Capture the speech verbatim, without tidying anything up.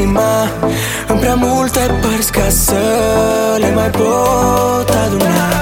inima în prea multe părți ca să le mai pot aduna.